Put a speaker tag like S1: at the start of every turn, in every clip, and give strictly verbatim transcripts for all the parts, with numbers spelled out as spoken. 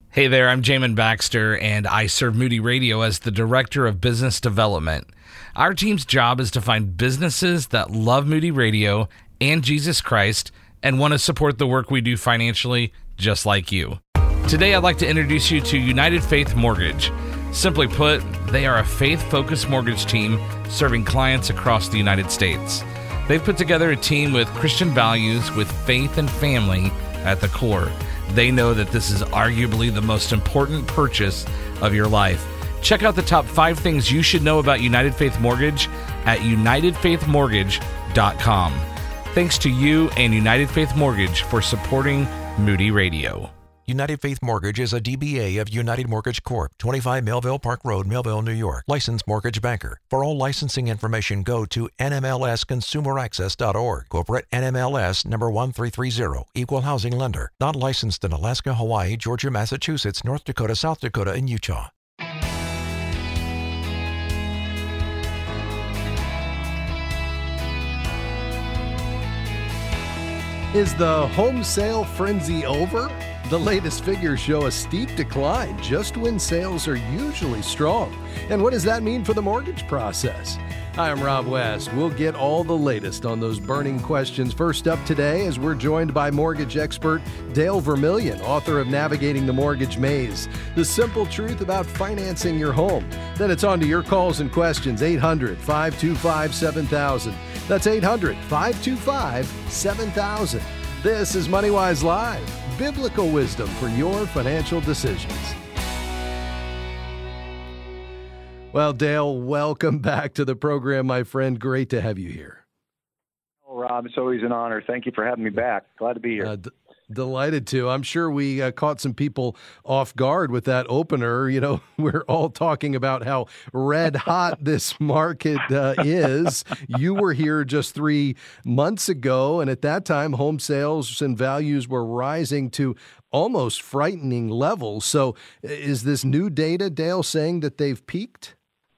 S1: Hey there, I'm Jamin Baxter, and I serve Moody Radio as the Director of Business Development. Our team's job is to find businesses that love Moody Radio and Jesus Christ and want to support the work we do financially, just like you. Today, I'd like to introduce you to United Faith Mortgage. Simply put, they are a faith-focused mortgage team serving clients across the United States. They've put together a team with Christian values with faith and family at the core. They know that this is arguably the most important purchase of your life. Check out the top five things you should know about United Faith Mortgage at united faith mortgage dot com. Thanks to you and United Faith Mortgage for supporting Moody Radio.
S2: United Faith Mortgage is a D B A of United Mortgage Corp, twenty-five Melville Park Road, Melville, New York. Licensed mortgage banker. For all licensing information, go to N M L S consumer access dot org. Corporate N M L S number one three three zero. Equal housing lender. Not licensed in Alaska, Hawaii, Georgia, Massachusetts, North Dakota, South Dakota, and Utah.
S3: Is the home sale frenzy over? The latest figures show a steep decline just when sales are usually strong. And what does that mean for the mortgage process? Hi, I'm Rob West. We'll get all the latest on those burning questions. First up today, as we're joined by mortgage expert Dale Vermillion, author of Navigating the Mortgage Maze, the simple truth about financing your home. Then it's on to your calls and questions, eight hundred, five two five, seven thousand. That's eight hundred, five two five, seven thousand. This is MoneyWise Live, biblical wisdom for your financial decisions. Well, Dale, welcome back to the program, my friend. Great to have you here.
S4: Oh, Rob, it's always an honor. Thank you for having me back. Glad to be here.
S3: Uh, d- delighted to. I'm sure we uh, caught some people off guard with that opener. You know, we're all talking about how red hot this market uh, is. You were here just three months ago, and at that time, home sales and values were rising to almost frightening levels. So is this new data, Dale, saying that they've peaked?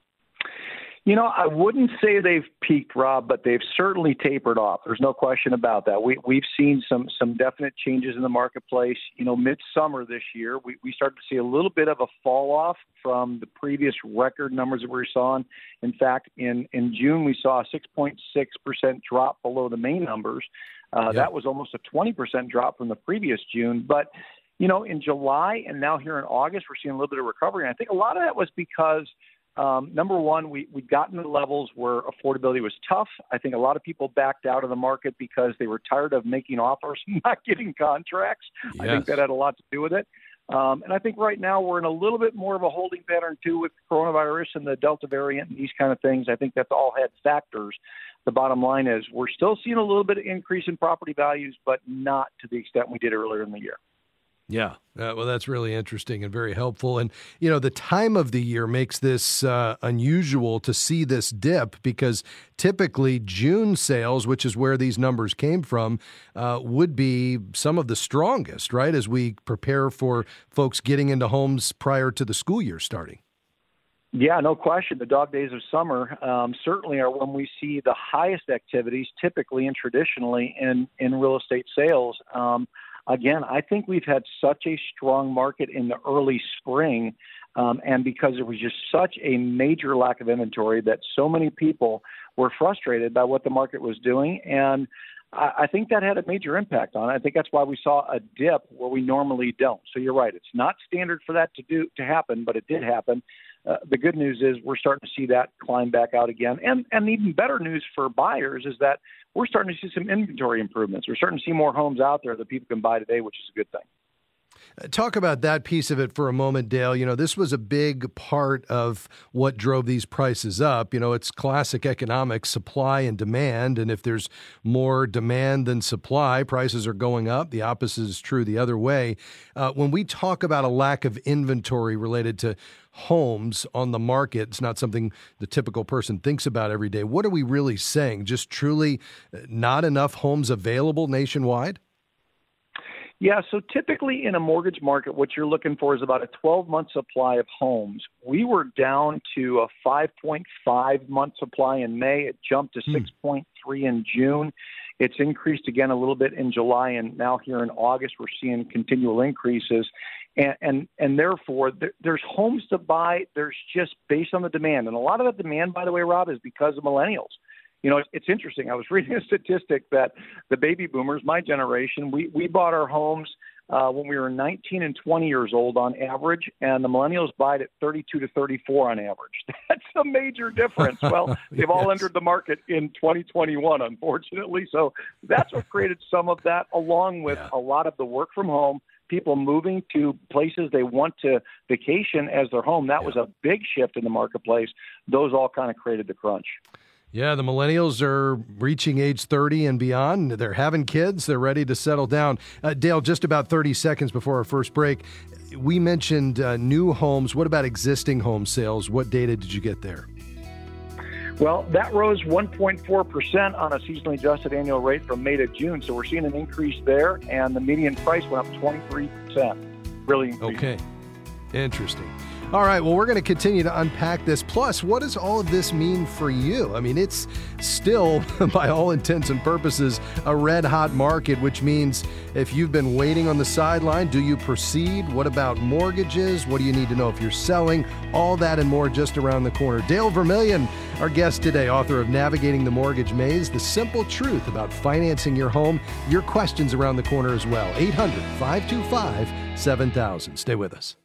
S4: You know, I wouldn't say they've peaked, Rob, but they've certainly tapered off. There's no question about that. We, we've seen some some definite changes in the marketplace. You know, midsummer this year, we, we started to see a little bit of a fall off from the previous record numbers that we saw. In fact, in, in June, we saw a six point six percent drop below the May numbers. Uh,
S3: Yep.
S4: That was almost a twenty percent drop from the previous June. But, you know, in July and now here in August, we're seeing a little bit of recovery. And I think a lot of that was because Um, number one, we, we'd gotten to levels where affordability was tough. I think a lot of people backed out of the market because they were tired of making offers and not getting contracts.
S3: Yes.
S4: I think that had a lot to do with it. Um, and I think right now we're in a little bit more of a holding pattern, too, with coronavirus and the Delta variant and these kind of things. I think that's all had factors. The bottom line is we're still seeing a little bit of increase in property values, but not to the extent we did earlier in the year.
S3: Yeah, uh, well, that's really interesting and very helpful. And, you know, the time of the year makes this uh, unusual to see this dip because typically June sales, which is where these numbers came from, uh, would be some of the strongest, right, as we prepare for folks getting into homes prior to the school year starting.
S4: Yeah, no question. The dog days of summer um, certainly are when we see the highest activities, typically and traditionally, in, in real estate sales. Um, Again, I think we've had such a strong market in the early spring, um, and because there was just such a major lack of inventory that so many people were frustrated by what the market was doing, and I, I think that had a major impact on it. I think that's why we saw a dip where we normally don't. So you're right; it's not standard for that to do to happen, but it did happen. Uh, the good news is we're starting to see that climb back out again. And and even better news for buyers is that we're starting to see some inventory improvements. We're starting to see more homes out there that people can buy today, which is a good thing.
S3: Talk about that piece of it for a moment, Dale. You know, this was a big part of what drove these prices up. You know, it's classic economics, supply and demand. And if there's more demand than supply, prices are going up. The opposite is true the other way. Uh, when we talk about a lack of inventory related to homes on the market, it's not something the typical person thinks about every day. What are we really saying? Just truly not enough homes available nationwide?
S4: Yeah, so typically in a mortgage market, what you're looking for is about a twelve-month supply of homes. We were down to a five point five month supply in May. It jumped to hmm. six point three in June. It's increased again a little bit in July, and now here in August, we're seeing continual increases. And, and, and therefore, there, there's homes to buy. There's just based on the demand. And a lot of that demand, by the way, Rob, is because of millennials. You know, it's, it's interesting. I was reading a statistic that the baby boomers, my generation, we, we bought our homes uh, when we were nineteen and twenty years old on average, and the millennials buy it at thirty-two to thirty-four on average. That's a major difference. Well, they've all
S3: Yes.
S4: entered the market in twenty twenty-one, unfortunately. So that's what created some of that, along with
S3: Yeah.
S4: a lot of the work from home, people moving to places they want to vacation as their home. That
S3: Yeah.
S4: was a big shift in the marketplace. Those all kind of created the crunch.
S3: Yeah, the millennials are reaching age thirty and beyond. They're having kids. They're ready to settle down. Uh, Dale, just about thirty seconds before our first break, we mentioned uh, new homes. What about existing home sales? What data did you get there?
S4: Well, that rose one point four percent on a seasonally adjusted annual rate from May to June. So we're seeing an increase there, and the median price went up twenty-three percent. Really increased.
S3: Okay, interesting. All right, well, we're going to continue to unpack this. Plus, what does all of this mean for you? I mean, it's still, by all intents and purposes, a red-hot market, which means if you've been waiting on the sideline, do you proceed? What about mortgages? What do you need to know if you're selling? All that and more just around the corner. Dale Vermillion, our guest today, author of Navigating the Mortgage Maze, The Simple Truth About Financing Your Home. Your questions around the corner as well. eight hundred, five two five, seven thousand. Stay with us.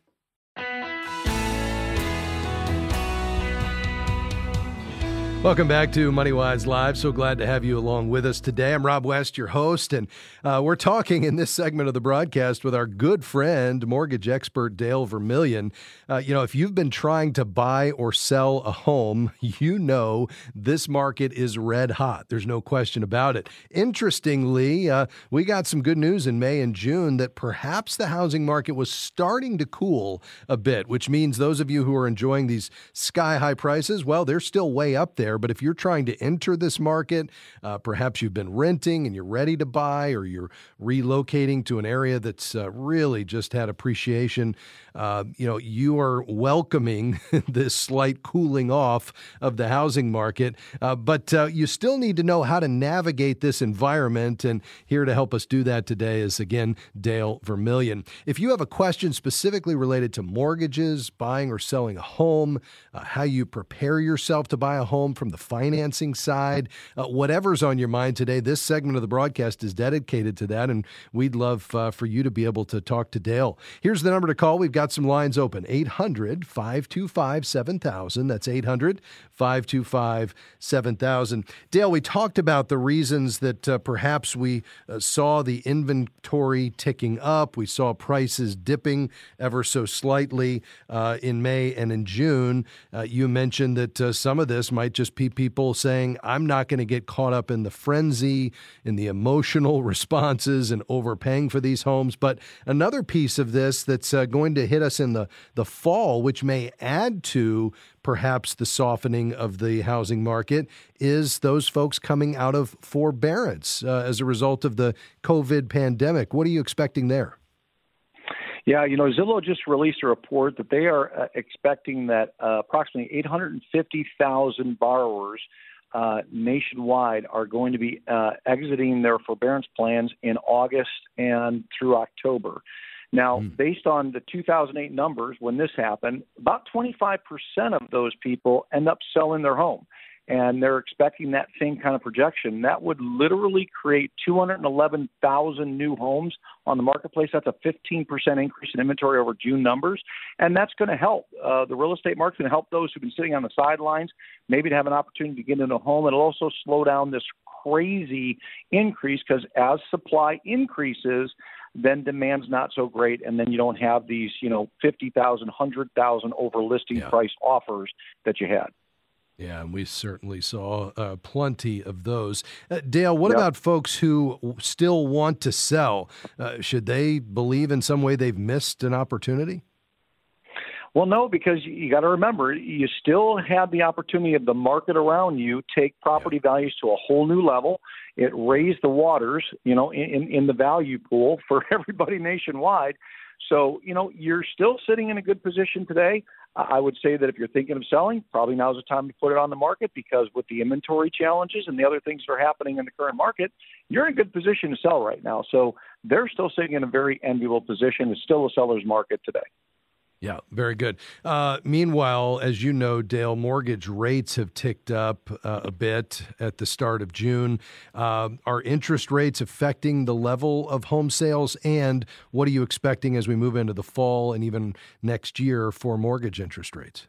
S3: Welcome back to MoneyWise Live. So glad to have you along with us today. I'm Rob West, your host, and uh, we're talking in this segment of the broadcast with our good friend, mortgage expert Dale Vermillion. Uh, you know, if you've been trying to buy or sell a home, you know this market is red hot. There's no question about it. Interestingly, uh, we got some good news in May and June that perhaps the housing market was starting to cool a bit, which means those of you who are enjoying these sky-high prices, well, they're still way up there. But if you're trying to enter this market, uh, perhaps you've been renting and you're ready to buy, or you're relocating to an area that's uh, really just had appreciation, uh, you know, you are welcoming this slight cooling off of the housing market. Uh, but uh, you still need to know how to navigate this environment. And here to help us do that today is, again, Dale Vermillion. If you have a question specifically related to mortgages, buying or selling a home, uh, how you prepare yourself to buy a home from the financing side, uh, whatever's on your mind today, this segment of the broadcast is dedicated to that, and we'd love uh, for you to be able to talk to Dale. Here's the number to call. We've got some lines open, eight hundred, five two five, seven thousand. That's eight hundred, five two five, seven thousand. Dale, we talked about the reasons that uh, perhaps we uh, saw the inventory ticking up. We saw prices dipping ever so slightly uh, in May and in June. Uh, you mentioned that uh, some of this might just be people saying, I'm not going to get caught up in the frenzy, in the emotional responses and overpaying for these homes. But another piece of this that's uh, going to hit us in the, the fall, which may add to perhaps the softening of the housing market, is those folks coming out of forbearance uh, as a result of the COVID pandemic. What are you expecting there?
S4: Yeah, you know, Zillow just released a report that they are uh, expecting that uh, approximately eight hundred fifty thousand borrowers uh, nationwide are going to be uh, exiting their forbearance plans in August and through October. Now, mm. based on the two thousand eight numbers, when this happened, about twenty-five percent of those people end up selling their home. And they're expecting that same kind of projection. That would literally create two hundred eleven thousand new homes on the marketplace. That's a fifteen percent increase in inventory over June numbers. And that's going to help. Uh, the real estate market's going to help those who've been sitting on the sidelines, maybe to have an opportunity to get into a home. It'll also slow down this crazy increase, because as supply increases, then demand's not so great, and then you don't have these, you know, fifty thousand, one hundred thousand over listing
S3: yeah.
S4: price offers that you had.
S3: Yeah, and we certainly saw uh, plenty of those. Uh, Dale, what
S4: yep.
S3: about folks who still want to sell? Uh, should they believe in some way they've missed an opportunity?
S4: Well, no, because you got to remember, you still have the opportunity of the market around you take property yeah. values to a whole new level. It raised the waters, you know, in, in the value pool for everybody nationwide. So, you know, you're still sitting in a good position today. I would say that if you're thinking of selling, probably now's the time to put it on the market, because with the inventory challenges and the other things that are happening in the current market, you're in a good position to sell right now. So they're still sitting in a very enviable position. It's still a seller's market today.
S3: Yeah, very good. Uh, meanwhile, as you know, Dale, mortgage rates have ticked up uh, a bit at the start of June. Uh, are interest rates affecting the level of home sales? And what are you expecting as we move into the fall and even next year for mortgage interest rates?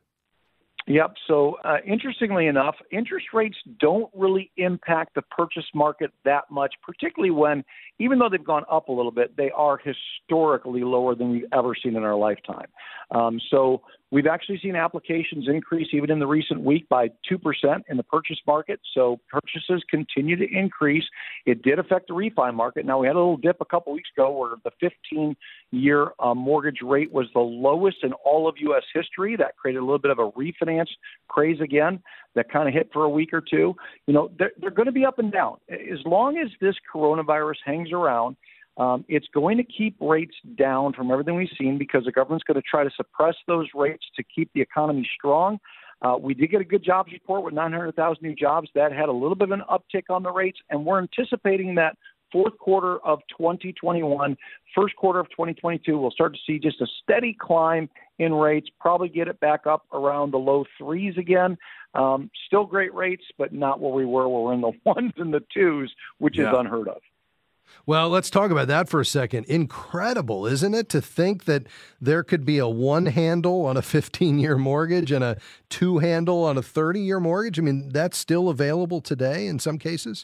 S4: Yep. So uh, interestingly enough, interest rates don't really impact the purchase market that much, particularly when, even though they've gone up a little bit, they are historically lower than we've ever seen in our lifetime. Um, so we've actually seen applications increase even in the recent week by two percent in the purchase market. So purchases continue to increase. It did affect the refi market. Now, we had a little dip a couple weeks ago where the fifteen-year uh, mortgage rate was the lowest in all of U S history. That created a little bit of a refinance craze again that kind of hit for a week or two. You know, they're, they're going to be up and down. As long as this coronavirus hangs around, Um, it's going to keep rates down from everything we've seen, because the government's going to try to suppress those rates to keep the economy strong. Uh, we did get a good jobs report with nine hundred thousand new jobs. That had a little bit of an uptick on the rates, and we're anticipating that fourth quarter of twenty twenty-one, first quarter of twenty twenty-two, we'll start to see just a steady climb in rates, probably get it back up around the low threes again. Um, still great rates, but not where we were, where we're in the ones and the twos, which yeah. is unheard of.
S3: Well, let's talk about that for a second. Incredible, isn't it, to think that there could be a one handle on a fifteen-year mortgage and a two handle on a thirty-year mortgage? I mean, that's still available today in some cases?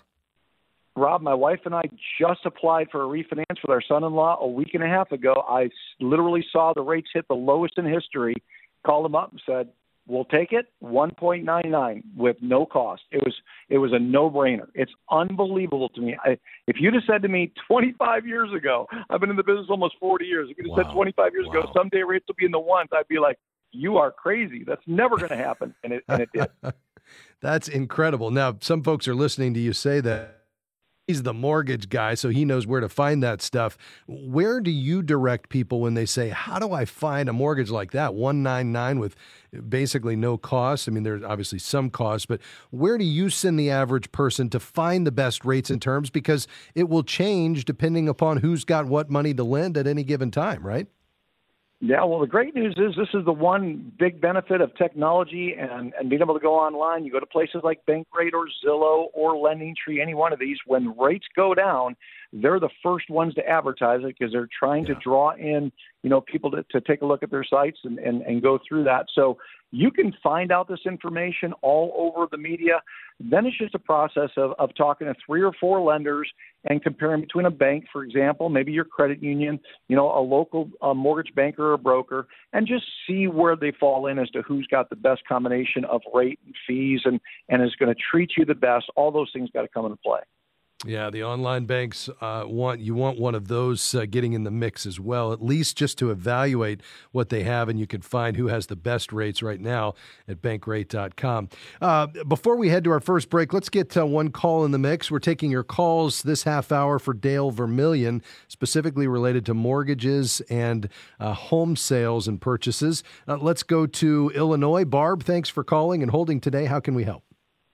S4: Rob, my wife and I just applied for a refinance with our son-in-law a week and a half ago. I literally saw the rates hit the lowest in history, called them up and said, we'll take it, one point nine nine with no cost. It was it was a no-brainer. It's unbelievable to me. I, if you'd have said to me twenty-five years ago, I've been in the business almost forty years, if you'd have wow. said twenty-five years wow. ago, someday rates will be in the ones, I'd be like, you are crazy. That's never going to happen. And it, and it did.
S3: That's incredible. Now, some folks are listening to you say that. He's the mortgage guy, so he knows where to find that stuff. Where do you direct people when they say, how do I find a mortgage like that, one ninety-nine with basically no cost? I mean, there's obviously some cost, but where do you send the average person to find the best rates and terms? Because it will change depending upon who's got what money to lend at any given time, right?
S4: Yeah, well, the great news is this is the one big benefit of technology and, and being able to go online. You go to places like Bankrate or Zillow or LendingTree, any one of these. When rates go down, they're the first ones to advertise it, because they're trying yeah. to draw in, you know, people to, to take a look at their sites and, and, and go through that. So you can find out this information all over the media. Then it's just a process of, of talking to three or four lenders and comparing between a bank, for example, maybe your credit union, you know, a local uh, mortgage banker or broker, and just see where they fall in as to who's got the best combination of rate and fees and, and is going to treat you the best. All those things got to come into play.
S3: Yeah, the online banks uh, want you want one of those uh, getting in the mix as well, at least just to evaluate what they have, and you can find who has the best rates right now at bankrate dot com. Uh, before we head to our first break, let's get uh, one call in the mix. We're taking your calls this half hour for Dale Vermillion, specifically related to mortgages and uh, home sales and purchases. Uh, let's go to Illinois. Barb, thanks for calling and holding today. How can we help?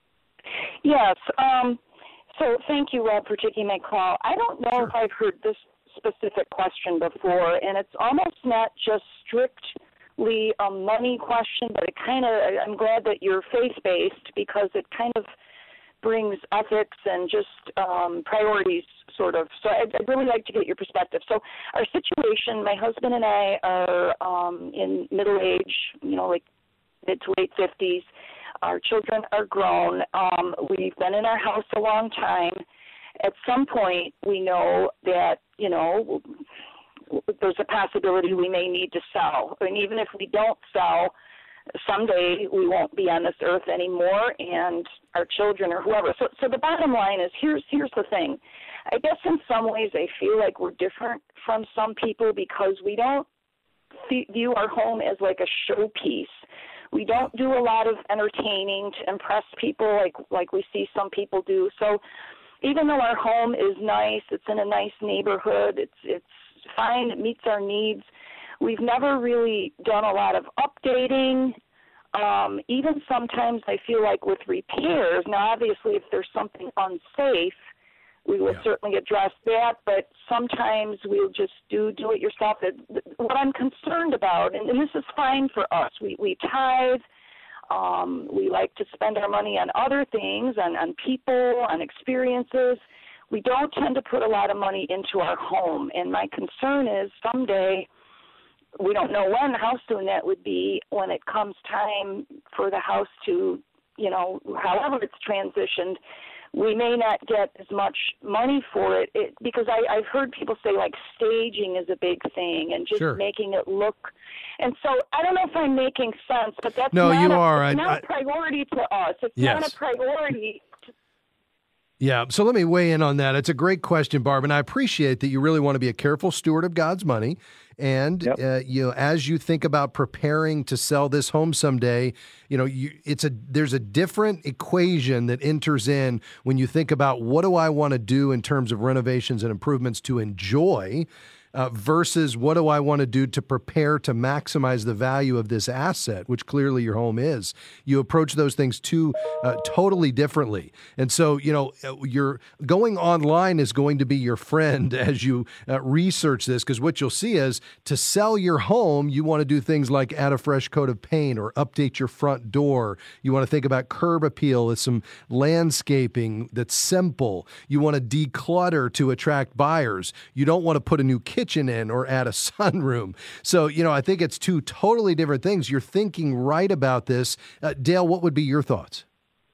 S5: Yes, um... So thank you, Rob, for taking my call. I don't know
S3: Sure.
S5: if I've heard this specific question before, and it's almost not just strictly a money question, but it kind of, I'm glad that you're faith-based, because it kind of brings ethics and just um, priorities, sort of. So I'd, I'd really like to get your perspective. So our situation, my husband and I are um, in middle age, you know, like mid to late fifties. Our children are grown. Um, we've been in our house a long time. At some point, we know that, you know, there's a possibility we may need to sell. And even if we don't sell, someday we won't be on this earth anymore, and our children or whoever. So, so the bottom line is, here's here's the thing. I guess in some ways I feel like we're different from some people, because we don't view our home as like a showpiece. We don't do a lot of entertaining to impress people like like we see some people do. So even though our home is nice, it's in a nice neighborhood, it's it's fine, it meets our needs, We've never really done a lot of updating. Um, even sometimes I feel like with repairs, now obviously if there's something unsafe, we will
S3: Yeah.
S5: certainly address that, but sometimes we'll just do do it yourself. What I'm concerned about, and, and this is fine for us, we, we tithe, um, we like to spend our money on other things, on, on people, on experiences. We don't tend to put a lot of money into our home, and my concern is someday, we don't know when, how soon that would be, when it comes time for the house to, you know, however it's transitioned, we may not get as much money for it, it because I, I've heard people say, like, staging is a big thing and just
S3: Sure.
S5: making it look. And so I don't know if I'm making sense, but that's
S3: No,
S5: not,
S3: you
S5: a,
S3: are.
S5: it's
S3: I-
S5: not
S3: I-
S5: a priority to us. It's
S3: Yes.
S5: not a priority.
S3: Yeah, so let me weigh in on that. It's a great question, Barb, and I appreciate that you really want to be a careful steward of God's money. And
S4: Yep.
S3: uh, you know, as you think about preparing to sell this home someday, you know, you, it's a there's a different equation that enters in when you think about what do I want to do in terms of renovations and improvements to enjoy. Uh, versus what do I want to do to prepare to maximize the value of this asset, which clearly your home is. You approach those things two uh, totally differently. And so, you know, you're going online is going to be your friend as you uh, research this, because what you'll see is to sell your home, you want to do things like add a fresh coat of paint or update your front door. You want to think about curb appeal with some landscaping that's simple. You want to declutter to attract buyers. You don't want to put a new kitchen kitchen in or add a sunroom. So, you know, I think it's two totally different things. You're thinking right about this. Uh, Dale, what would be your thoughts?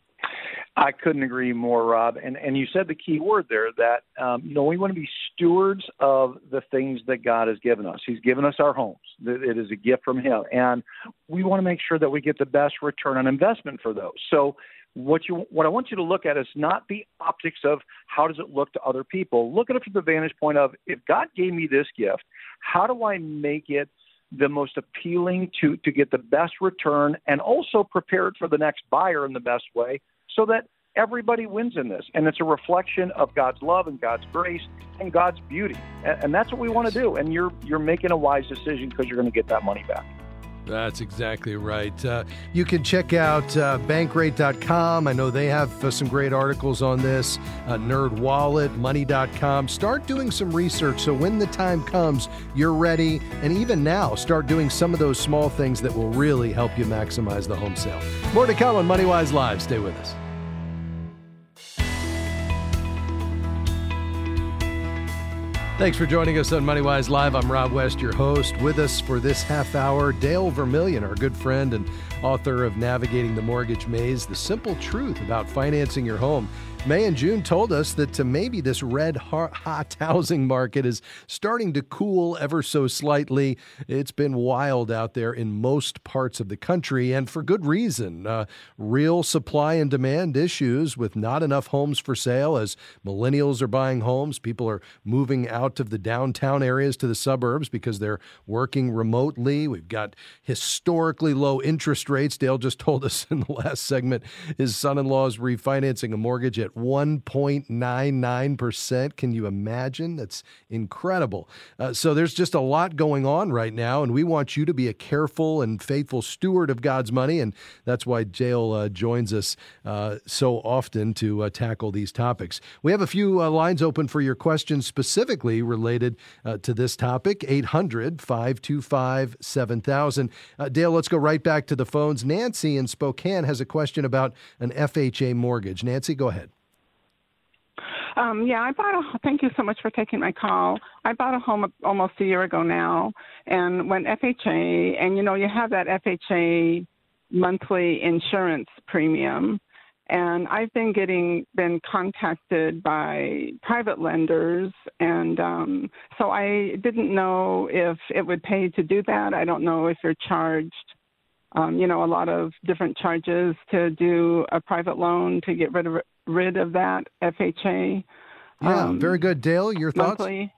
S4: I couldn't agree more, Rob. And and you said the key word there that, um, you know, we want to be stewards of the things that God has given us. He's given us our homes. It is a gift from him. And we want to make sure that we get the best return on investment for those. So What you, what I want you to look at is not the optics of how does it look to other people. Look at it from the vantage point of, if God gave me this gift, how do I make it the most appealing to, to get the best return and also prepare it for the next buyer in the best way so that everybody wins in this. And it's a reflection of God's love and God's grace and God's beauty. And, and that's what we want to do. And you're, you're making a wise decision because you're going to get that money back.
S3: That's exactly right. Uh, you can check out uh, bankrate dot com. I know they have uh, some great articles on this. Uh, NerdWallet, money dot com. Start doing some research so when the time comes, you're ready. And even now, start doing some of those small things that will really help you maximize the home sale. More to come on MoneyWise Live. Stay with us. Thanks for joining us on MoneyWise Live. I'm Rob West, your host. With us for this half hour, Dale Vermillion, our good friend and author of Navigating the Mortgage Maze, The Simple Truth About Financing Your Home. May and June told us that to maybe this red hot housing market is starting to cool ever so slightly. It's been wild out there in most parts of the country, and for good reason. Uh, real supply and demand issues with not enough homes for sale as millennials are buying homes. People are moving out of the downtown areas to the suburbs because they're working remotely. We've got historically low interest rates. Dale just told us in the last segment his son-in-law is refinancing a mortgage at one point nine nine percent. Can you imagine? That's incredible. Uh, so there's just a lot going on right now, and we want you to be a careful and faithful steward of God's money, and that's why Dale uh, joins us uh, so often to uh, tackle these topics. We have a few uh, lines open for your questions specifically related uh, to this topic, eight hundred, five two five, seven thousand. Uh, Dale, let's go right back to the phones. Nancy in Spokane has a question about an F H A mortgage. Nancy, go ahead.
S6: Um, yeah, I bought a, thank you so much for taking my call. I bought a home almost a year ago now and went F H A, and you know, you have that F H A monthly insurance premium. And I've been getting, been contacted by private lenders. And um, so I didn't know if it would pay to do that. I don't know if you're charged, um, you know, a lot of different charges to do a private loan to get rid of rid of that F H A.
S3: Yeah,
S6: um,
S3: very good. Dale, your thoughts?
S6: Monthly.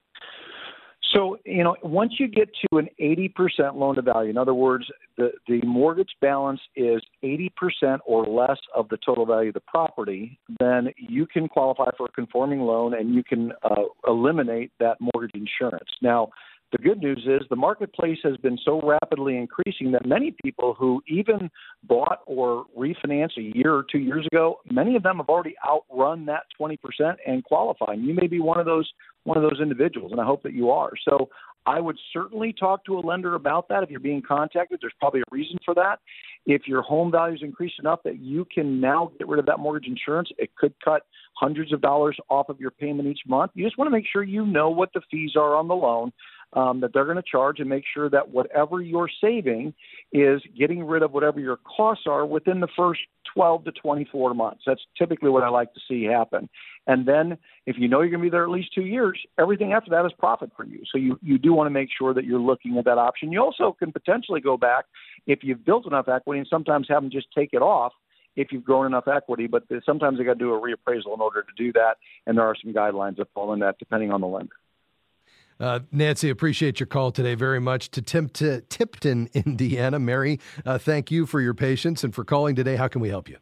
S4: So, you know, once you get to an eighty percent loan to value, in other words, the, the mortgage balance is eighty percent or less of the total value of the property, then you can qualify for a conforming loan and you can uh, eliminate that mortgage insurance. Now, The good news is the marketplace has been so rapidly increasing that many people who even bought or refinanced a year or two years ago, many of them have already outrun that twenty percent and qualify. And you may be one of those one of those individuals, and I hope that you are. So I would certainly talk to a lender about that. If you're being contacted, there's probably a reason for that. If your home values increase enough that you can now get rid of that mortgage insurance, it could cut hundreds of dollars off of your payment each month. You just want to make sure you know what the fees are on the loan um, that they're going to charge, and make sure that whatever you're saving is getting rid of whatever your costs are within the first twelve to twenty-four months. That's typically what I like to see happen. And then if you know you're going to be there at least two years, everything after that is profit for you. So you, you do want to make sure that you're looking at that option. You also can potentially go back if you've built enough equity, and sometimes have them just take it off if you've grown enough equity. But sometimes they got to do a reappraisal in order to do that, and there are some guidelines that fall in that depending on the lender.
S3: Uh, Nancy, appreciate your call today very much. To Tim, to Tipton, Indiana. Mary, uh, thank you for your patience and for calling today. How can we help you?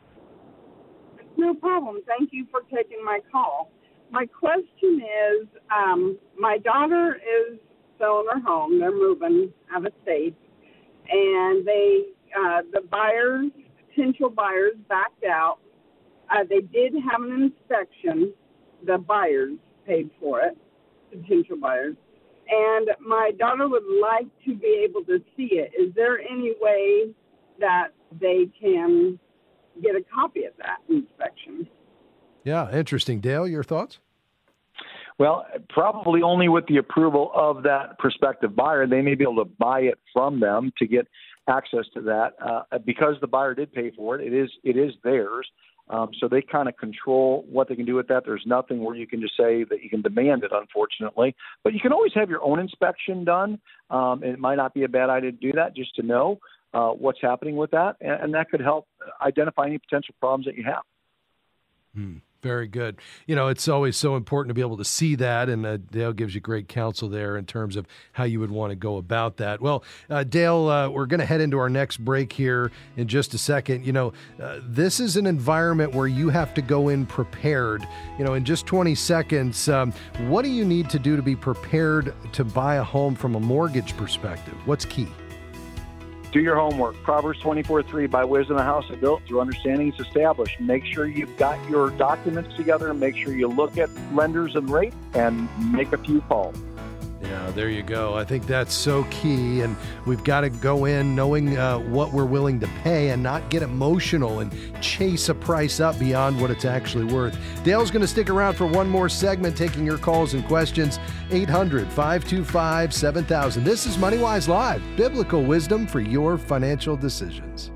S6: No problem. Thank you for taking my call. My question is, um, my daughter is selling her home. They're moving out of state, and they, uh, the buyers, potential buyers, backed out. Uh, they did have an inspection. The buyers paid for it, potential buyers. And my daughter would like to be able to see it. Is there any way that they can get a copy of that inspection?
S3: Yeah, interesting. Dale, your thoughts?
S4: Well, probably only with the approval of that prospective buyer. They may be able to buy it from them to get access to that. Uh, because the buyer did pay for it, it is it is theirs. Um, so they kind of control what they can do with that. There's nothing where you can just say that you can demand it, unfortunately. But you can always have your own inspection done. Um, and it might not be a bad idea to do that just to know uh, what's happening with that. And, and that could help identify any potential problems that you have.
S3: Hmm. Very good. You know, it's always so important to be able to see that, and uh, Dale gives you great counsel there in terms of how you would want to go about that. Well, uh, Dale, uh, we're going to head into our next break here in just a second. You know, uh, this is an environment where you have to go in prepared. You know, in just twenty seconds, um, what do you need to do to be prepared to buy a home from a mortgage perspective? What's key?
S4: Do your homework. Proverbs twenty-four three, by wisdom the house is built, through understanding is established. Make sure you've got your documents together, and make sure you look at lenders and rate, and make a few calls.
S3: Yeah, there you go. I think that's so key, and we've got to go in knowing uh, what we're willing to pay and not get emotional and chase a price up beyond what it's actually worth. Dale's going to stick around for one more segment, taking your calls and questions. eight hundred, five two five, seven thousand. This is MoneyWise Live, biblical wisdom for your financial decisions.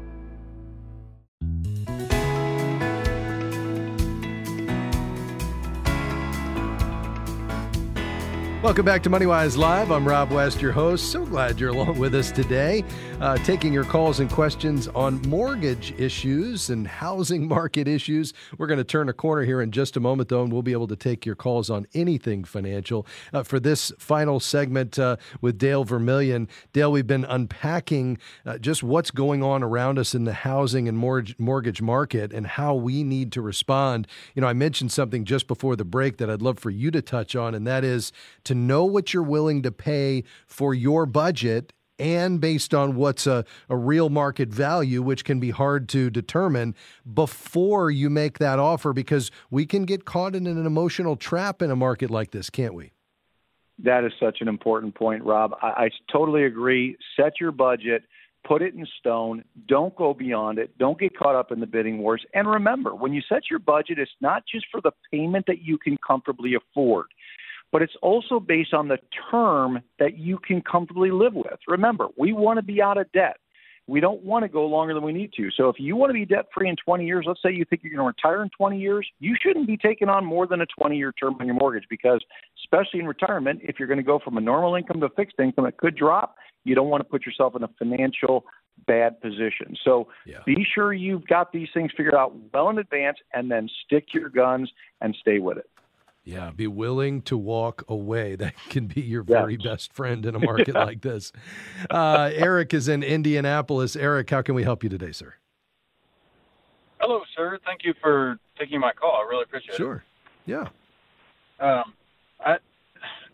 S3: Welcome back to MoneyWise Live. I'm Rob West, your host. So glad you're along with us today, uh, taking your calls and questions on mortgage issues and housing market issues. We're going to turn a corner here in just a moment, though, and we'll be able to take your calls on anything financial. Uh, for this final segment uh, with Dale Vermillion. Dale, we've been unpacking uh, just what's going on around us in the housing and mortgage, mortgage market and how we need to respond. You know, I mentioned something just before the break that I'd love for you to touch on, and that is to know what you're willing to pay for your budget and based on what's a, a real market value, which can be hard to determine before you make that offer, because we can get caught in an emotional trap in a market like this, can't we?
S4: That is such an important point, Rob. I, I totally agree. Set your budget. Put it in stone. Don't go beyond it. Don't get caught up in the bidding wars. And remember, when you set your budget, it's not just for the payment that you can comfortably afford, but it's also based on the term that you can comfortably live with. Remember, we want to be out of debt. We don't want to go longer than we need to. So if you want to be debt-free in twenty years, let's say you think you're going to retire in twenty years, you shouldn't be taking on more than a twenty-year term on your mortgage, because especially in retirement, if you're going to go from a normal income to a fixed income, it could drop. You don't want to put yourself in a financial bad position. So yeah. Be sure you've got these things figured out well in advance, and then stick to your guns and stay with it.
S3: Yeah, be willing to walk away. That can be your very yes. best friend in a market like this. Uh, Eric is in Indianapolis. Eric, how can we help you today, sir?
S7: Hello, sir. Thank you for taking my call. I really appreciate
S3: sure.
S7: it.
S3: Sure. Yeah.
S7: Um, I,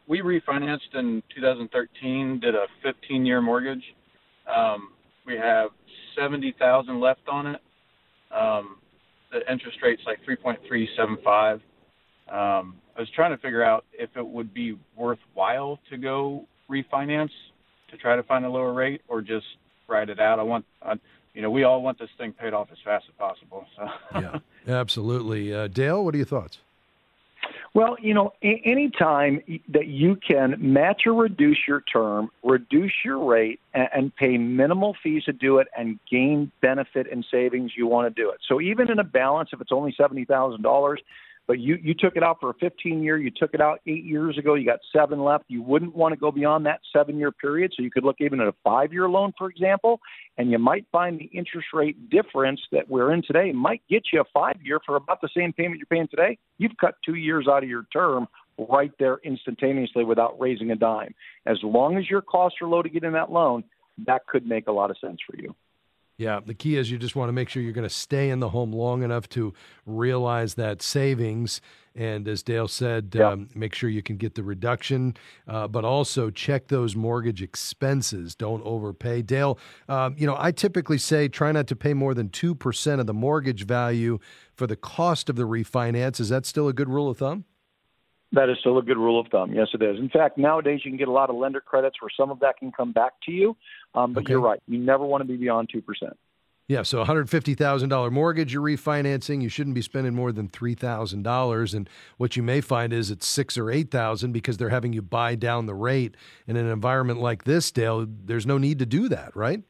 S7: we refinanced in two thousand thirteen, did a fifteen-year mortgage. Um, we have seventy thousand dollars left on it. Um, the interest rate's like three point three seven five. Um, I was trying to figure out if it would be worthwhile to go refinance to try to find a lower rate, or just ride it out. I want, I, you know, we all want this thing paid off as fast as possible. So.
S3: Yeah, absolutely. Uh, Dale, what are your thoughts?
S4: Well, you know, a- any time that you can match or reduce your term, reduce your rate, and, and pay minimal fees to do it and gain benefit and savings, you want to do it. So even in a balance, if it's only seventy thousand dollars, but you, you took it out for a fifteen-year, you took it out eight years ago, you got seven left, you wouldn't want to go beyond that seven-year period, so you could look even at a five-year loan, for example, and you might find the interest rate difference that we're in today might get you a five-year for about the same payment you're paying today. You've cut two years out of your term right there instantaneously without raising a dime. As long as your costs are low to get in that loan, that could make a lot of sense for you.
S3: Yeah, the key is you just want to make sure you're going to stay in the home long enough to realize that savings. And as Dale said,
S4: yeah.
S3: um, make sure you can get the reduction, uh, but also check those mortgage expenses. Don't overpay. Dale, um, you know, I typically say try not to pay more than two percent of the mortgage value for the cost of the refinance. Is that still a good rule of thumb?
S4: That is still a good rule of thumb. Yes, it is. In fact, nowadays you can get a lot of lender credits where some of that can come back to you. Um, but
S3: okay.
S4: You're right. You never want to be beyond two percent.
S3: Yeah, so one hundred fifty thousand dollars mortgage you're refinancing, you shouldn't be spending more than three thousand dollars. And what you may find is it's six thousand dollars or eight thousand dollars because they're having you buy down the rate. In an environment like this, Dale, there's no need to do that, right?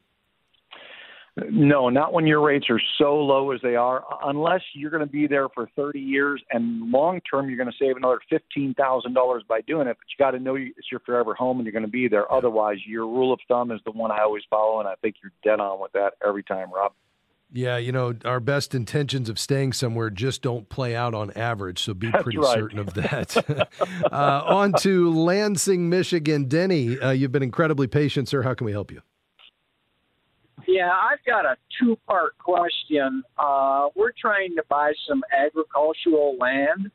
S4: No, not when your rates are so low as they are, unless you're going to be there for thirty years and long term you're going to save another fifteen thousand dollars by doing it. But you got to know it's your forever home and you're going to be there. Otherwise, your rule of thumb is the one I always follow, and I think you're dead on with that every time, Rob.
S3: Yeah, you know, our best intentions of staying somewhere just don't play out on average, so be
S4: That's
S3: pretty
S4: right.
S3: certain of that. uh, on to Lansing, Michigan. Denny, uh, you've been incredibly patient, sir. How can we help you?
S8: Yeah, I've got a two-part question. Uh, we're trying to buy some agricultural land,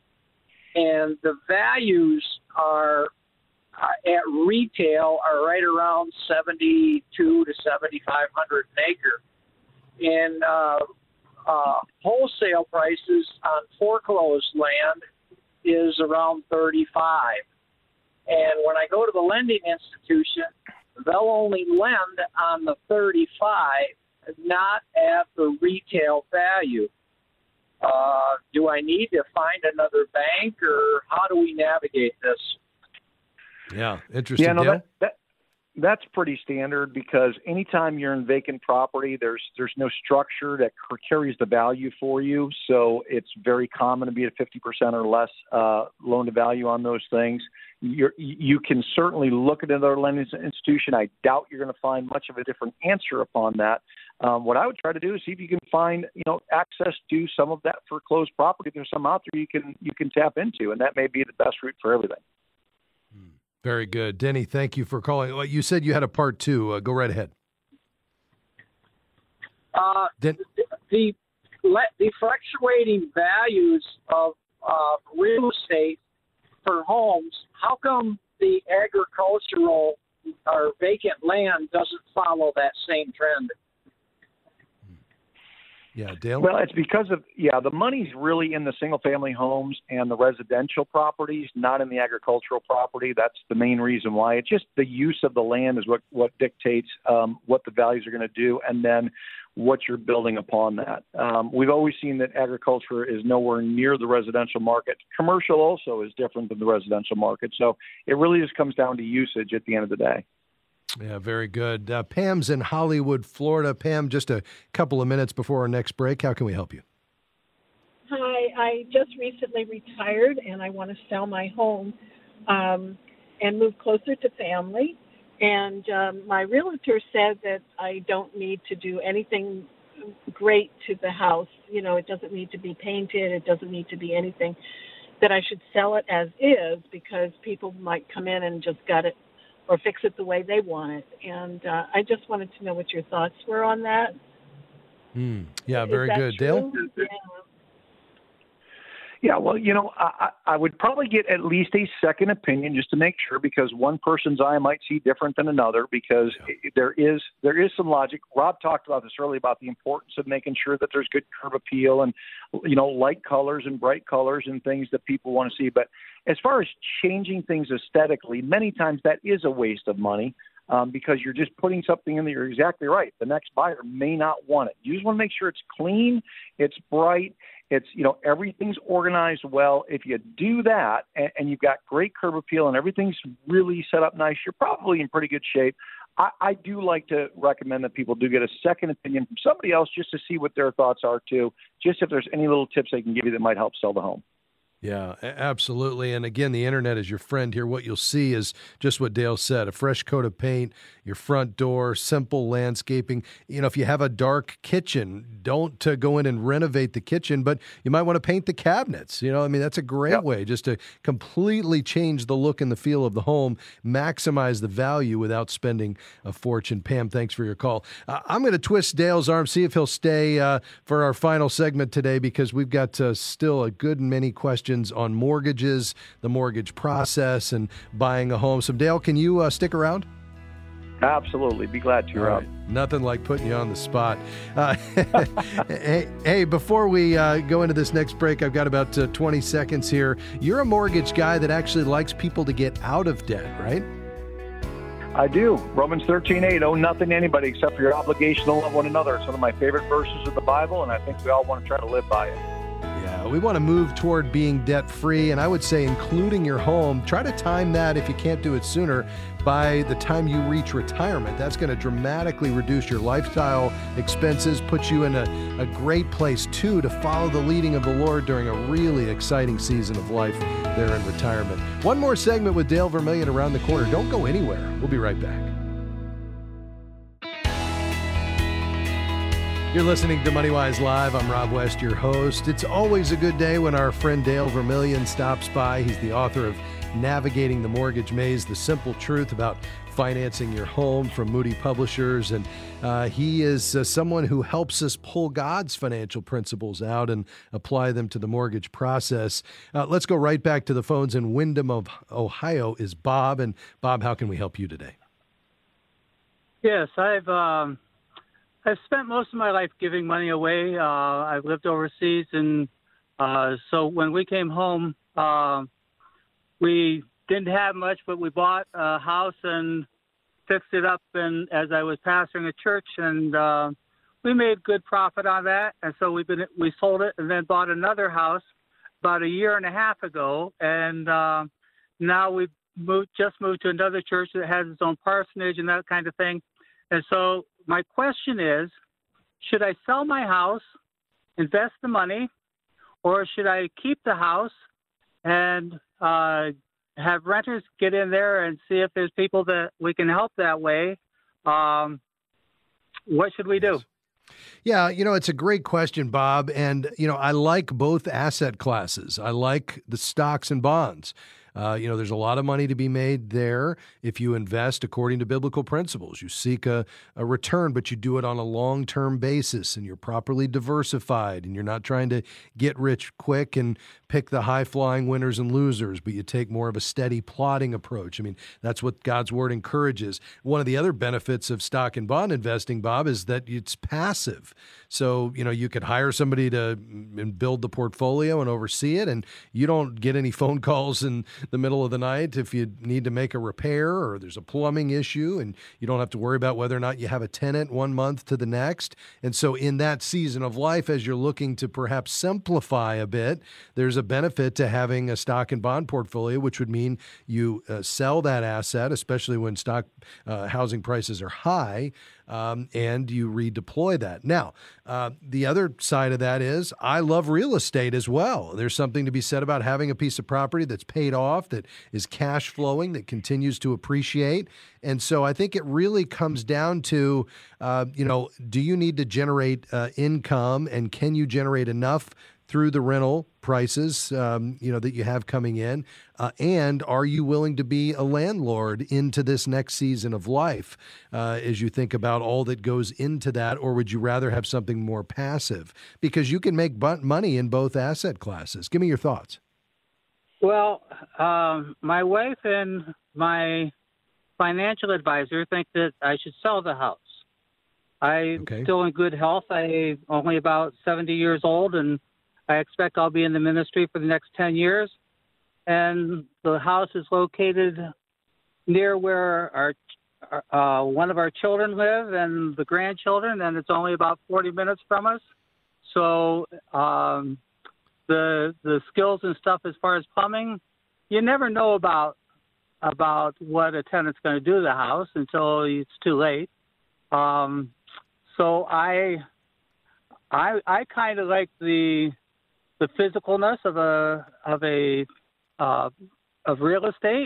S8: and the values are uh, at retail are right around seventy-two to seventy-five hundred an acre. And uh, uh, wholesale prices on foreclosed land is around thirty-five. And when I go to the lending institution, they'll only lend on the thirty-five, not at the retail value. Uh, do I need to find another bank, or how do we navigate this?
S3: Yeah, interesting.
S4: Yeah, no,
S3: Dale?
S4: that, that, that's pretty standard because anytime you're in vacant property, there's there's no structure that carries the value for you. So it's very common to be at fifty percent or less uh, loan to value on those things. You're, you can certainly look at another lending institution. I doubt you're going to find much of a different answer upon that. Um, what I would try to do is see if you can find, you know, access to some of that foreclosed property. There's some out there you can you can tap into, and that may be the best route for everything.
S3: Very good. Denny, thank you for calling. Well, you said you had a part two. Uh, go right ahead.
S8: Uh,
S3: Den-
S8: the, the fluctuating values of uh, real estate for homes, how come the agricultural or vacant land doesn't follow that same trend?
S3: Yeah, Dale?
S4: Well, it's because of, yeah, the money's really in the single-family homes and the residential properties, not in the agricultural property. That's the main reason why. It's just the use of the land is what, what dictates um, what the values are going to do, and then what you're building upon that. Um, we've always seen that agriculture is nowhere near the residential market. Commercial also is different than the residential market. So it really just comes down to usage at the end of the day.
S3: Yeah, very good. Uh, Pam's in Hollywood, Florida. Pam, just a couple of minutes before our next break. How can we help you?
S9: Hi, I just recently retired, and I want to sell my home um, and move closer to family. And um, my realtor said that I don't need to do anything great to the house. You know, it doesn't need to be painted. It doesn't need to be anything. That I should sell it as is because people might come in and just gut it or fix it the way they want it. And uh, I just wanted to know what your thoughts were on that.
S3: Mm, yeah,
S9: Is
S3: very
S9: that
S3: good.
S9: true?
S3: Dale?
S9: Yeah.
S4: Yeah, well, you know, I, I would probably get at least a second opinion just to make sure, because one person's eye might see different than another, because yeah. there is there is some logic. Rob talked about this earlier about the importance of making sure that there's good curb appeal and, you know, light colors and bright colors and things that people want to see. But as far as changing things aesthetically, many times that is a waste of money. Um, because you're just putting something in there. You're exactly right. The next buyer may not want it. You just want to make sure it's clean, it's bright, it's, you know, everything's organized well. If you do that and, and you've got great curb appeal and everything's really set up nice, you're probably in pretty good shape. I, I do like to recommend that people do get a second opinion from somebody else just to see what their thoughts are too, just if there's any little tips they can give you that might help sell the home.
S3: Yeah, absolutely. And again, the internet is your friend here. What you'll see is just what Dale said, a fresh coat of paint, your front door, simple landscaping. You know, if you have a dark kitchen, don't uh, go in and renovate the kitchen, but you might want to paint the cabinets. You know, I mean, that's a great yep. way just to completely change the look and the feel of the home, maximize the value without spending a fortune. Pam, thanks for your call. Uh, I'm going to twist Dale's arm, see if he'll stay uh, for our final segment today, because we've got uh, still a good many questions on mortgages, the mortgage process, and buying a home. So, Dale, can you uh, stick around?
S4: Absolutely. Be glad to.
S3: All right. Nothing like putting you on the spot. Uh, hey, hey, before we uh, go into this next break, I've got about uh, twenty seconds here. You're a mortgage guy that actually likes people to get out of debt, right?
S4: I do. Romans thirteen eight, owe nothing to anybody except for your obligation to love one another. It's one of my favorite verses of the Bible, and I think we all want to try to live by it.
S3: Yeah, we want to move toward being debt-free, and I would say including your home. Try to time that, if you can't do it sooner, by the time you reach retirement. That's going to dramatically reduce your lifestyle expenses, put you in a, a great place, too, to follow the leading of the Lord during a really exciting season of life there in retirement. One more segment with Dale Vermillion around the corner. Don't go anywhere. We'll be right back. You're listening to MoneyWise Live. I'm Rob West, your host. It's always a good day when our friend Dale Vermillion stops by. He's the author of Navigating the Mortgage Maze, The Simple Truth About Financing Your Home, from Moody Publishers. And uh, he is uh, someone who helps us pull God's financial principles out and apply them to the mortgage process. Uh, let's go right back to the phones in Windham, of Ohio, is Bob. And Bob, how can we help you today?
S10: Yes, I've... Um... I've spent most of my life giving money away. Uh, I've lived overseas, and uh, so when we came home, uh, we didn't have much, but we bought a house and fixed it up. And as I was pastoring a church, and uh, we made good profit on that. And so we've been we sold it and then bought another house about a year and a half ago, and uh, now we've moved just moved to another church that has its own parsonage and that kind of thing. And so my question is, should I sell my house, invest the money, or should I keep the house and uh, have renters get in there and see if there's people that we can help that way? Um, what should we do?
S3: Yeah, you know, it's a great question, Bob. And, you know, I like both asset classes. I like the stocks and bonds. Uh, you know, there's a lot of money to be made there if you invest according to biblical principles. You seek a, a return, but you do it on a long-term basis, and you're properly diversified, and you're not trying to get rich quick and pick the high-flying winners and losers, but you take more of a steady plotting approach. I mean, that's what God's Word encourages. One of the other benefits of stock and bond investing, Bob, is that it's passive. So, you know, you could hire somebody to build the portfolio and oversee it, and you don't get any phone calls and the middle of the night if you need to make a repair or there's a plumbing issue, and you don't have to worry about whether or not you have a tenant one month to the next. And so in that season of life, as you're looking to perhaps simplify a bit, there's a benefit to having a stock and bond portfolio, which would mean you uh, sell that asset, especially when stock uh, housing prices are high, um, and you redeploy that. Now, uh, the other side of that is I love real estate as well. There's something to be said about having a piece of property that's paid off, that is cash flowing, that continues to appreciate. And so I think it really comes down to, uh, you know, do you need to generate uh, income, and can you generate enough through the rental prices, um, you know, that you have coming in? Uh, and are you willing to be a landlord into this next season of life uh, as you think about all that goes into that? Or would you rather have something more passive? Because you can make bu- money in both asset classes. Give me your thoughts.
S10: Well, um, my wife and my financial advisor think that I should sell the house. I'm
S3: Okay.
S10: still in good health. I'm only about seventy years old, and I expect I'll be in the ministry for the next ten years. And the house is located near where our uh, one of our children live and the grandchildren, and it's only about forty minutes from us. So um, the the skills and stuff as far as plumbing, you never know about about what a tenant's going to do to the house until it's too late. Um, so I I I kind of like the the physicalness of a of a uh, of real estate,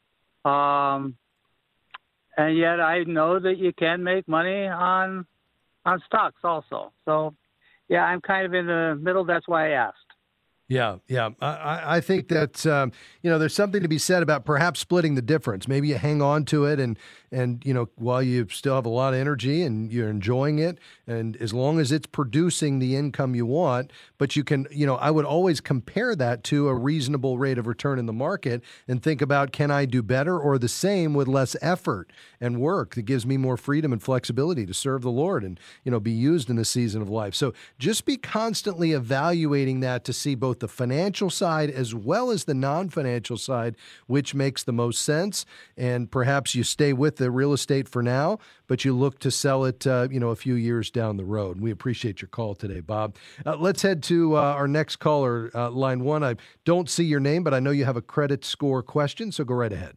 S10: um, and yet I know that you can make money on on stocks also. So yeah, I'm kind of in the middle. That's why I asked.
S3: Yeah, yeah. I, I think that, um, you know, there's something to be said about perhaps splitting the difference. Maybe you hang on to it and, and, you know, while you still have a lot of energy and you're enjoying it, and as long as it's producing the income you want, but you can, you know, I would always compare that to a reasonable rate of return in the market and think about, can I do better or the same with less effort and work that gives me more freedom and flexibility to serve the Lord and, you know, be used in the season of life. So just be constantly evaluating that to see both the financial side as well as the non-financial side, which makes the most sense. And perhaps you stay with the real estate for now, but you look to sell it, uh, you know, a few years down the road. We appreciate your call today, Bob. Uh, let's head to uh, our next caller, uh, line one. I don't see your name, but I know you have a credit score question, so go right ahead.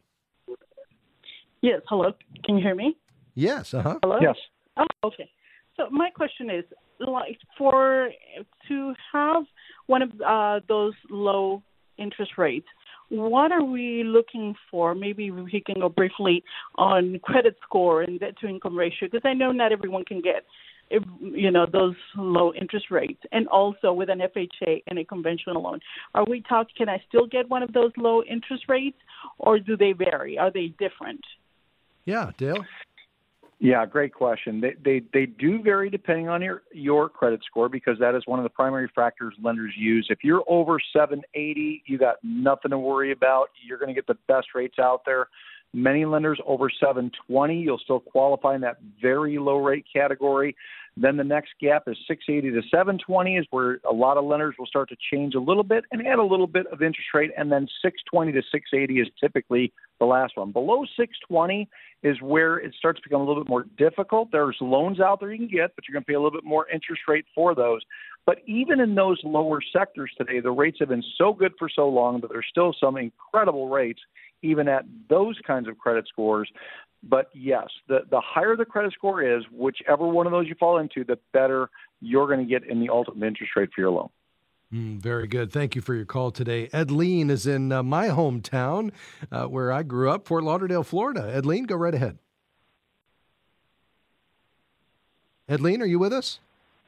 S11: Yes, hello. Can you hear me?
S3: Yes, uh-huh.
S11: Hello?
S4: Yes.
S11: Oh, okay. So my question is, like, for to have one of uh, those low interest rates, what are we looking for? Maybe we can go briefly on credit score and debt to income ratio, because I know not everyone can get, if, you know, those low interest rates. And also with an F H A and a conventional loan, are we talking? Can I still get one of those low interest rates, or do they vary? Are they different?
S3: Yeah, Dale.
S4: Yeah, great question. They, they they do vary depending on your, your credit score, because that is one of the primary factors lenders use. If you're over seven eighty, you got nothing to worry about. You're going to get the best rates out there. Many lenders over seven twenty, you'll still qualify in that very low rate category. Then the next gap is six eighty to seven twenty, is where a lot of lenders will start to change a little bit and add a little bit of interest rate. And then six twenty to six eighty is typically the last one. Below six twenty is where it starts to become a little bit more difficult. There's loans out there you can get, but you're going to pay a little bit more interest rate for those. But even in those lower sectors today, the rates have been so good for so long that there's still some incredible rates even at those kinds of credit scores. But yes, the, the higher the credit score is, whichever one of those you fall into, the better you're going to get in the ultimate interest rate for your loan.
S3: Mm, very good. Thank you for your call today. Edleen is in uh, my hometown uh, where I grew up, Fort Lauderdale, Florida. Edleen, go right ahead. Edleen, are you with us?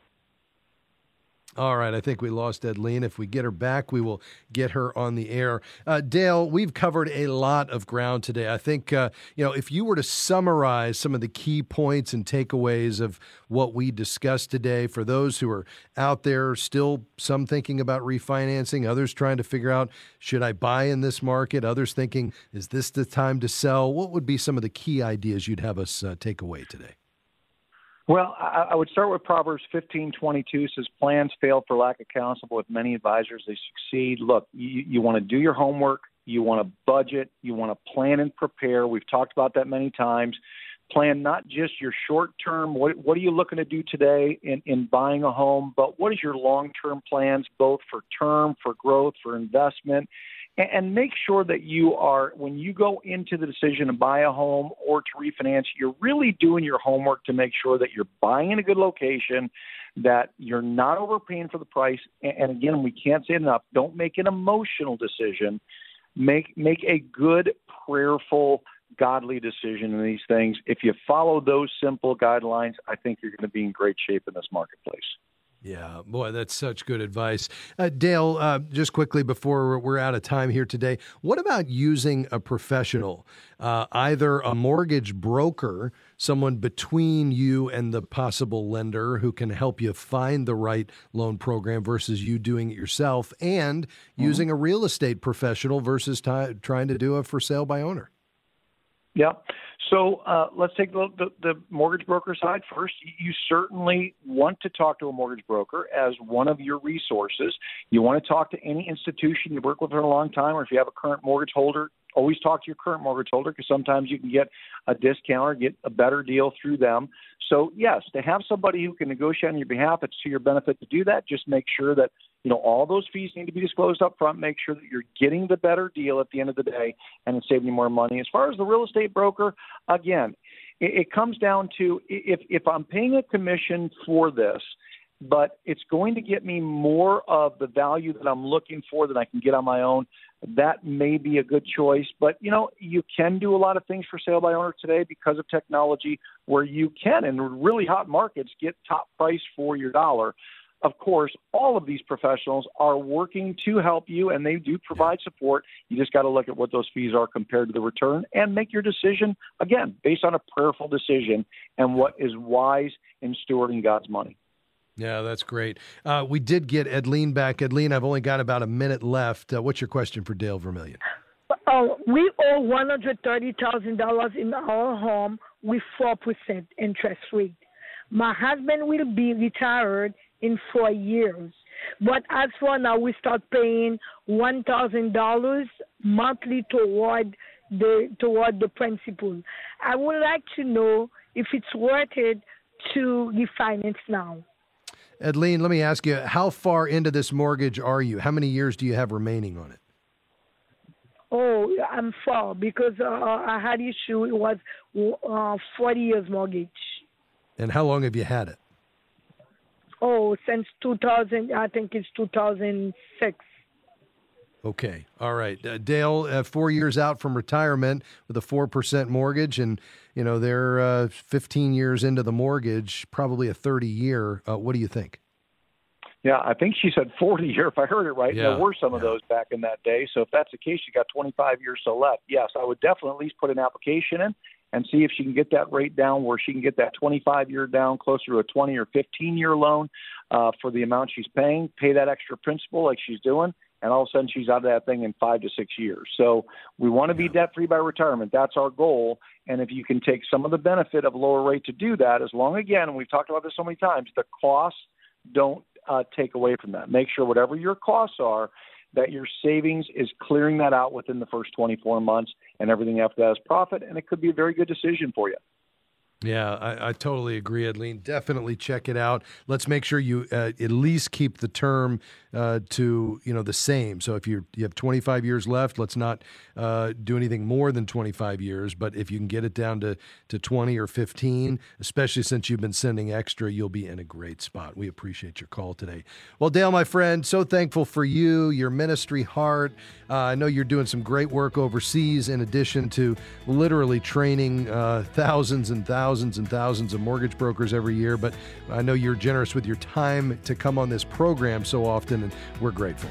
S3: All right, I think we lost Edleen. If we get her back, we will get her on the air. Uh, Dale, we've covered a lot of ground today. I think, uh, you know, if you were to summarize some of the key points and takeaways of what we discussed today, for those who are out there still, some thinking about refinancing, others trying to figure out, should I buy in this market? Others thinking, is this the time to sell? What would be some of the key ideas you'd have us uh, take away today?
S4: Well, I, I would start with Proverbs fifteen twenty-two. Says, plans fail for lack of counsel, but with many advisors, they succeed. Look, you, you want to do your homework. You want to budget. You want to plan and prepare. We've talked about that many times. Plan not just your short term, what, what are you looking to do today in, in buying a home, but what is your long-term plans, both for term, for growth, for investment. And make sure that you are, when you go into the decision to buy a home or to refinance, you're really doing your homework to make sure that you're buying in a good location, that you're not overpaying for the price. And again, we can't say enough, don't make an emotional decision. Make make a good, prayerful, godly decision in these things. If you follow those simple guidelines, I think you're going to be in great shape in this marketplace.
S3: Yeah, boy, that's such good advice. Uh, Dale, uh, just quickly before we're out of time here today, what about using a professional, uh, either a mortgage broker, someone between you and the possible lender who can help you find the right loan program versus you doing it yourself, and mm-hmm. using a real estate professional versus t- trying to do a for sale by owner?
S4: Yeah. So uh, let's take the, the, the mortgage broker side first. You certainly want to talk to a mortgage broker as one of your resources. You want to talk to any institution you work with for a long time, or if you have a current mortgage holder, always talk to your current mortgage holder because sometimes you can get a discount or get a better deal through them. So, yes, to have somebody who can negotiate on your behalf, it's to your benefit to do that. Just make sure that, you know, all those fees need to be disclosed up front. Make sure that you're getting the better deal at the end of the day, and it's saving you more money. As far as the real estate broker, again, it, it comes down to if, if I'm paying a commission for this, but it's going to get me more of the value that I'm looking for than I can get on my own, that may be a good choice. But, you know, you can do a lot of things for sale by owner today because of technology where you can, in really hot markets, get top price for your dollar. Of course, all of these professionals are working to help you, and they do provide support. You just got to look at what those fees are compared to the return and make your decision, again, based on a prayerful decision and what is wise in stewarding God's money.
S3: Yeah, that's great. Uh, we did get Edleen back. Edleen, I've only got about a minute left. Uh, what's your question for Dale Vermillion?
S12: Oh, we owe one hundred thirty thousand dollars in our home with four percent interest rate. My husband will be retired in four years. But as for now, we start paying one thousand dollars monthly toward the toward the principal. I would like to know if it's worth it to refinance now.
S3: Edleen, let me ask you, how far into this mortgage are you? How many years do you have remaining on it?
S12: Oh, I'm far because uh, I had issue. It was uh, forty years mortgage.
S3: And how long have you had it?
S12: Oh, since two thousand, I think it's two thousand six.
S3: Okay. All right. Uh, Dale, uh, four years out from retirement with a four percent mortgage, and, you know, they're uh, fifteen years into the mortgage, probably a thirty year. Uh, what do you think?
S4: Yeah, I think she said forty year, if I heard it right.
S3: Yeah.
S4: There were some of those back in that day. So if that's the case, you got twenty-five years so left. Yes, I would definitely at least put an application in and see if she can get that rate down where she can get that twenty-five year down closer to a twenty or fifteen year loan uh, for the amount she's paying, pay that extra principal like she's doing, and all of a sudden she's out of that thing in five to six years. So we want to be debt-free by retirement. That's our goal. And if you can take some of the benefit of a lower rate to do that, as long, again, and we've talked about this so many times, the costs don't uh, take away from that. Make sure whatever your costs are, that your savings is clearing that out within the first twenty-four months, and everything after that is profit, and it could be a very good decision for you.
S3: Yeah, I, I totally agree, Edleen. Definitely check it out. Let's make sure you uh, at least keep the term uh, to, you know, the same. So if you you have twenty-five years left, let's not uh, do anything more than twenty-five years. But if you can get it down to, to twenty or fifteen, especially since you've been sending extra, you'll be in a great spot. We appreciate your call today. Well, Dale, my friend, so thankful for you, your ministry heart. Uh, I know you're doing some great work overseas in addition to literally training uh, thousands and thousands Thousands and thousands of mortgage brokers every year, but I know you're generous with your time to come on this program so often, and we're grateful.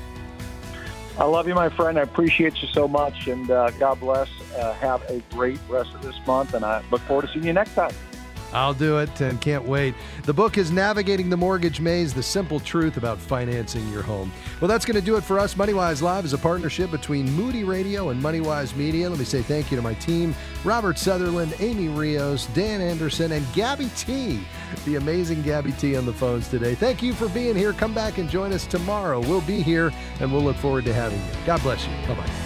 S4: I love you, my friend. I appreciate you so much, and uh, God bless. Uh, have a great rest of this month, and I look forward to seeing you next time.
S3: I'll do it and can't wait. The book is Navigating the Mortgage Maze, the simple truth about financing your home. Well, that's going to do it for us. MoneyWise Live is a partnership between Moody Radio and MoneyWise Media. Let me say thank you to my team, Robert Sutherland, Amy Rios, Dan Anderson, and Gabby T, the amazing Gabby T on the phones today. Thank you for being here. Come back and join us tomorrow. We'll be here, and we'll look forward to having you. God bless you. Bye-bye.